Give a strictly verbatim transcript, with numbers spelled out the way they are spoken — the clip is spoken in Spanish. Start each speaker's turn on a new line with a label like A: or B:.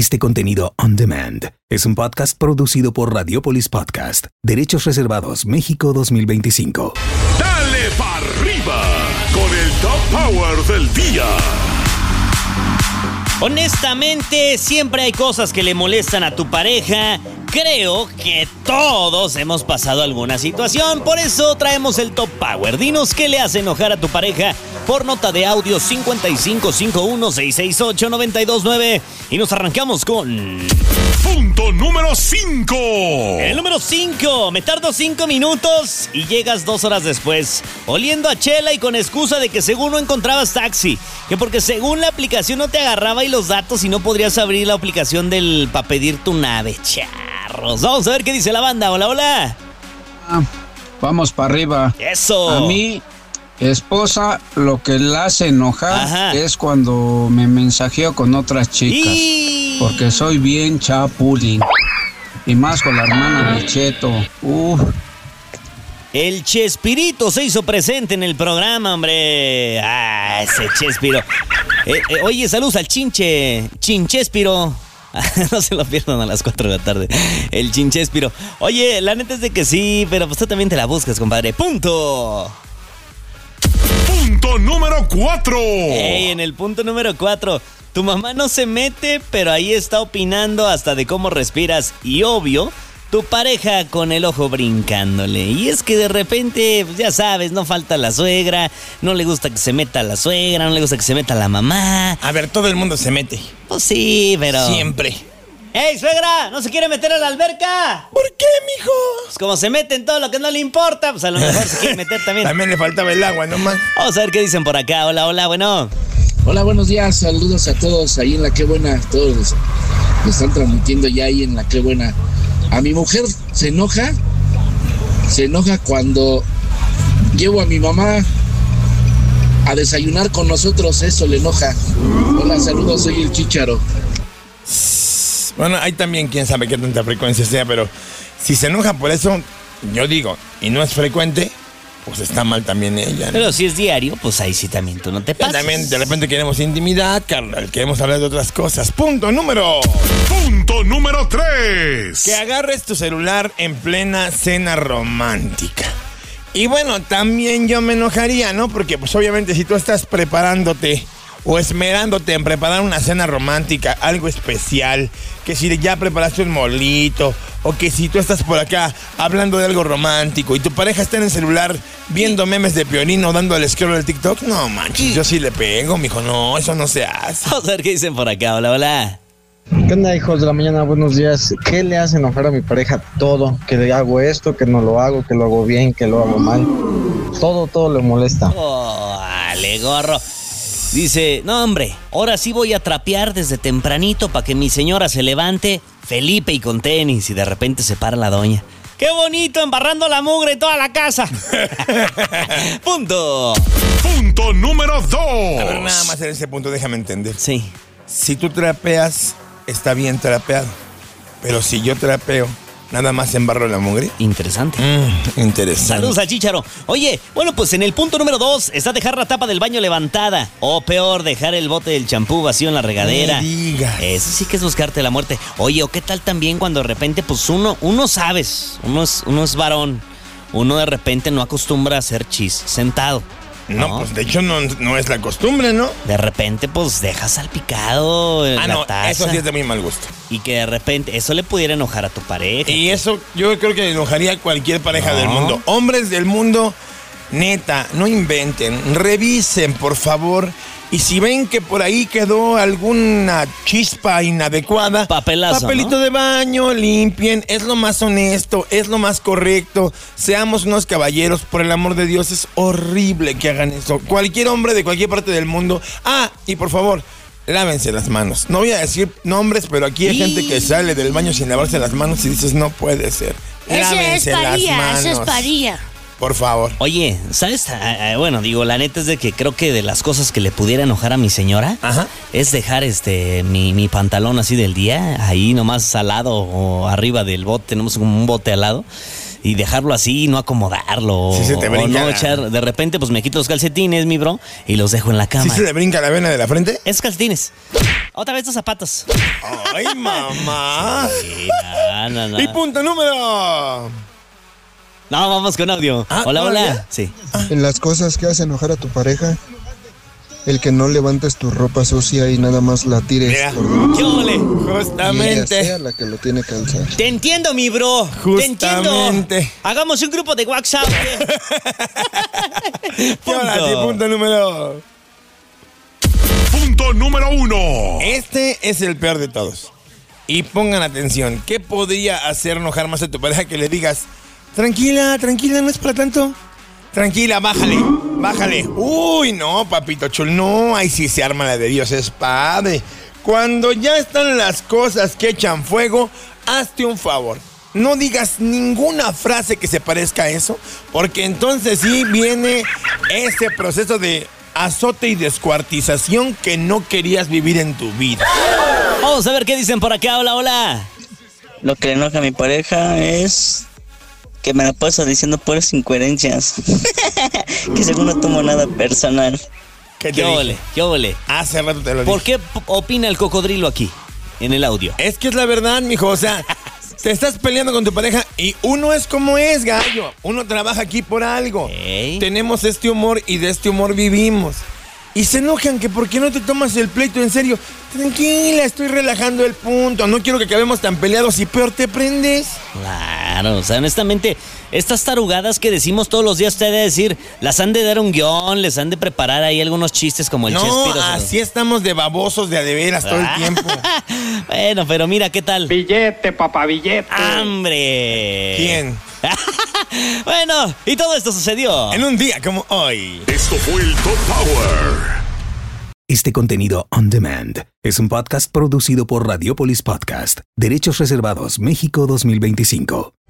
A: Este contenido on demand es un podcast producido por Radiopolis Podcast. Derechos reservados México dos mil veinticinco.
B: ¡Dale pa' arriba con el Top Power del día!
C: Honestamente, siempre hay cosas que le molestan a tu pareja. Creo que todos hemos pasado alguna situación, por eso traemos el Top Power. Dinos qué le hace enojar a tu pareja por nota de audio cincuenta y cinco cincuenta y uno, seiscientos sesenta y ocho, noventa y dos nueve. Y nos arrancamos con...
B: Punto número cinco.
C: El número cinco. Me tardo cinco minutos y llegas dos horas después, oliendo a chela y con excusa de que según no encontrabas taxi. Que porque según la aplicación no te agarraba y los datos y no podrías abrir la aplicación del para pedir tu nave. Charros. Vamos a ver qué dice la banda. Hola, hola.
D: Ah, vamos para arriba.
C: Eso.
D: A mi esposa lo que la hace enojar
C: Ajá.
D: es cuando me mensajeo con otras chicas.
C: Y...
D: Porque soy bien chapulín. Y más con la hermana de Cheto. Uf.
C: El Chespirito se hizo presente en el programa, hombre. Ah, ese Chespiro. Eh, eh, oye, saludos al Chinche. Chinchespiro. No se lo pierdan a las cuatro de la tarde. El Chinchespiro. Oye, la neta es de que sí, pero pues tú también te la buscas, compadre. ¡Punto!
B: Punto número cuatro.
C: Ey, en el punto número cuatro. Tu mamá no se mete, pero ahí está opinando hasta de cómo respiras. Y obvio, tu pareja con el ojo brincándole. Y es que de repente, pues ya sabes, no falta la suegra, no le gusta que se meta la suegra, no le gusta que se meta la mamá.
E: A ver, todo el mundo se mete.
C: Pues sí, pero...
E: Siempre.
C: ¡Ey, suegra! ¿No se quiere meter a la alberca?
E: ¿Por qué, mijo?
C: Pues como se mete en todo lo que no le importa, pues a lo mejor se quiere meter también.
E: También le faltaba el agua, nomás.
C: Vamos a ver qué dicen por acá. Hola, hola, bueno.
F: Hola, buenos días, saludos a todos ahí en La Qué Buena, todos los, los están transmitiendo ya ahí en La Qué Buena. A mi mujer se enoja, se enoja cuando llevo a mi mamá a desayunar con nosotros, eso le enoja. Hola, saludos, soy el Chícharo.
E: Bueno, hay también quién sabe qué tanta frecuencia sea, pero si se enoja por eso, yo digo, y no es frecuente, pues está mal también ella, ¿no?
C: Pero si es diario, pues ahí sí también tú no te pasas.
E: También de repente queremos intimidad, carnal, queremos hablar de otras cosas. Punto número...
B: Punto número tres.
E: Que agarres tu celular en plena cena romántica. Y bueno, también yo me enojaría, ¿no? Porque pues obviamente si tú estás preparándote o esmerándote en preparar una cena romántica, algo especial, que si ya preparaste un molito, o que si tú estás por acá hablando de algo romántico y tu pareja está en el celular viendo memes de Piolín o dando el scroll del TikTok, no manches, yo sí le pego, mijo, no, eso no se hace.
C: Vamos a ver qué dicen por acá. Hola, hola.
G: ¿Qué onda, hijos de la mañana? Buenos días. ¿Qué le hace enojar a mi pareja? Todo. Que le hago esto, que no lo hago, que lo hago bien, que lo hago mal. Todo, todo le molesta.
C: Oh, ale, gorro. Dice, no hombre, ahora sí voy a trapear desde tempranito para que mi señora se levante, Felipe y con tenis, y de repente se para la doña. ¡Qué bonito, embarrando la mugre en toda la casa! Punto.
B: Punto número dos.
E: A ver, nada más en ese punto déjame entender.
C: Sí.
E: Si tú trapeas, está bien trapeado. Pero si yo trapeo, nada más embarro la mugre.
C: Interesante.
E: Mm, interesante.
C: Saludos al Chícharo. Oye, bueno, pues en el punto número dos está dejar la tapa del baño levantada. O peor, dejar el bote del champú vacío en la regadera.
E: No me digas.
C: Eso sí que es buscarte la muerte. Oye, o qué tal también cuando de repente, pues uno, uno sabes, uno es, uno es varón, uno de repente no acostumbra a hacer chis sentado.
E: No,
C: ¿no?
E: pues de hecho no, no es la costumbre, ¿no?
C: De repente, pues dejas salpicado en
E: Ah,
C: la
E: no,
C: taza.
E: eso sí es de muy mal gusto.
C: Y que de repente eso le pudiera enojar a tu pareja.
E: Y eso yo creo que enojaría a cualquier pareja
C: No.
E: del mundo. Hombres del mundo, neta, no inventen, revisen, por favor. Y si ven que por ahí quedó alguna chispa inadecuada,
C: Papelazo,
E: papelito
C: ¿no?
E: de baño, limpien, es lo más honesto, es lo más correcto. Seamos unos caballeros, por el amor de Dios, es horrible que hagan eso. Cualquier hombre de cualquier parte del mundo. Ah, y por favor, lávense las manos. No voy a decir nombres, pero aquí hay
C: Y...
E: gente que sale del baño sin lavarse las manos y dices, no puede ser.
H: Ese es
E: Lávense las
H: paría,
E: manos.
H: ese es paría.
E: Por favor.
C: Oye, ¿sabes? Ah, ah, bueno, digo, la neta es de que creo que de las cosas que le pudiera enojar a mi señora
E: Ajá.
C: es dejar este mi, mi pantalón así del día, ahí nomás al lado o arriba del bote, tenemos como un bote al lado. y dejarlo así, no acomodarlo.
E: Sí, se te
C: o
E: brinca
C: no
E: la-
C: echar, de repente pues me quito los calcetines, mi bro, y los dejo en la cama.
E: ¿Sí se le brinca la vena de la frente?
C: Esos calcetines. Otra vez los zapatos.
E: ¡Ay, mamá!
C: Sí, no, no, no.
E: Y punto número...
C: No, vamos con audio.
E: Ah,
C: hola,
E: ¿todavía?
C: hola. Sí.
H: En las cosas que hace enojar a tu pareja, el que no levantes tu ropa sucia y nada más la tires
E: Mira.
H: por
C: ¿Qué ole?
H: y ella
E: Justamente.
H: sea la que lo tiene que alzar.
C: Te entiendo, mi bro. Te entiendo.
E: Justamente.
C: Hagamos un grupo de WhatsApp. ¿Qué?
E: Y ahora sí, punto número...
B: Punto número uno.
E: Este es el peor de todos. Y pongan atención, ¿qué podría hacer enojar más a tu pareja que le digas, tranquila, tranquila, no es para tanto? Tranquila, bájale, bájale. Uy, no, papito chul, no, ahí sí se arma la de Dios, es padre. Cuando ya están las cosas que echan fuego, hazte un favor. No digas ninguna frase que se parezca a eso, porque entonces sí viene ese proceso de azote y descuartización que no querías vivir en tu vida.
C: Vamos a ver qué dicen por acá. Hola, hola.
I: Lo que le enoja a mi pareja es que me la paso diciendo puras incoherencias. Que según no tomo nada personal.
E: ¿Qué te
C: ¿Qué
E: dije?
C: ole? ¿Qué ole?
E: Hace rato te lo
C: ¿Por
E: dije.
C: qué p- opina el cocodrilo aquí, en el audio?
E: Es que es la verdad, mijo, o sea, te estás peleando con tu pareja y uno es como es, gallo. Uno trabaja aquí por algo.
C: Ey.
E: Tenemos este humor y de este humor vivimos. Y se enojan que por qué no te tomas el pleito en serio. Tranquila, estoy relajando el punto. No quiero que acabemos tan peleados y peor te prendes.
C: Claro, o sea, honestamente, estas tarugadas que decimos todos los días, usted debe decir, las han de dar un guión, les han de preparar ahí algunos chistes como el
E: No,
C: Chespiro. o sea.
E: así estamos de babosos de a de veras todo el
C: Ah.
E: tiempo.
C: Bueno, pero mira, ¿qué tal?
J: Billete, papá, billete.
C: ¡Hambre!
E: ¿Quién?
C: Bueno, y todo esto sucedió.
E: En un día como hoy.
B: Esto fue el Top Power.
A: Este contenido on demand es un podcast producido por Radiopolis Podcast, Derechos Reservados México dos mil veinticinco.